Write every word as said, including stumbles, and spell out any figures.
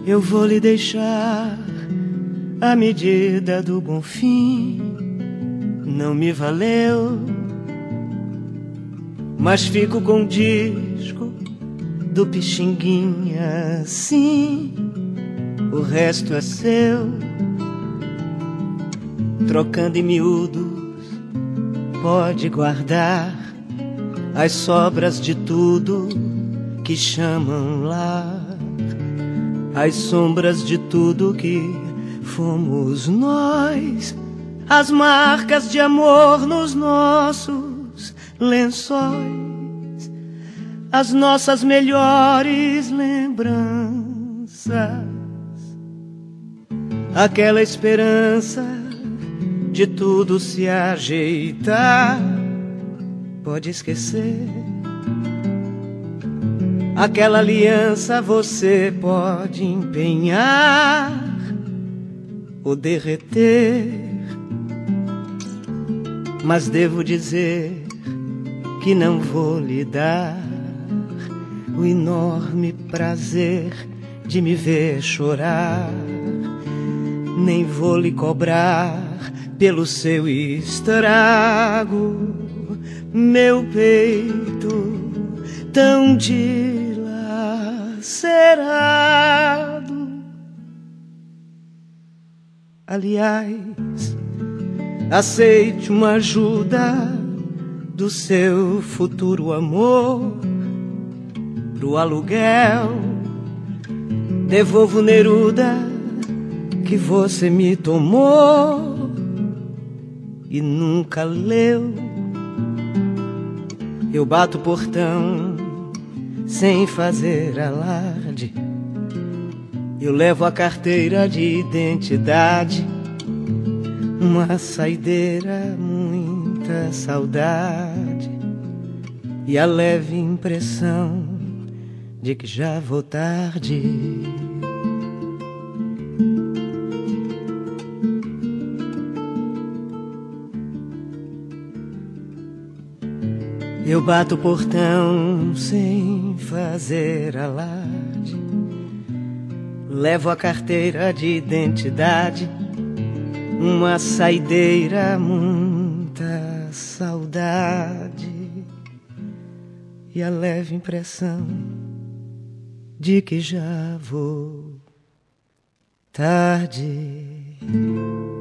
eu vou lhe deixar a medida do bom fim. Não me valeu, mas fico com o disco do Pixinguinha, sim. O resto é seu, trocando em miúdos, pode guardar as sobras de tudo que chamam lar, as sombras de tudo que fomos nós, as marcas de amor nos nossos lençóis, as nossas melhores lembranças, aquela esperança de tudo se ajeitar. Pode esquecer, aquela aliança você pode empenhar ou derreter, mas devo dizer que não vou lhe dar o enorme prazer de me ver chorar, nem vou lhe cobrar pelo seu estrago, meu peito tão dilacerado. Aliás, aceite uma ajuda do seu futuro amor pro aluguel. Devolvo Neruda que você me tomou e nunca leu. Eu bato o portão sem fazer alarde, eu levo a carteira de identidade, uma saideira, muita saudade e a leve impressão de que já vou tarde. Eu bato o portão sem fazer alarde, levo a carteira de identidade, uma saideira, muita saudade e a leve impressão de que já vou tarde.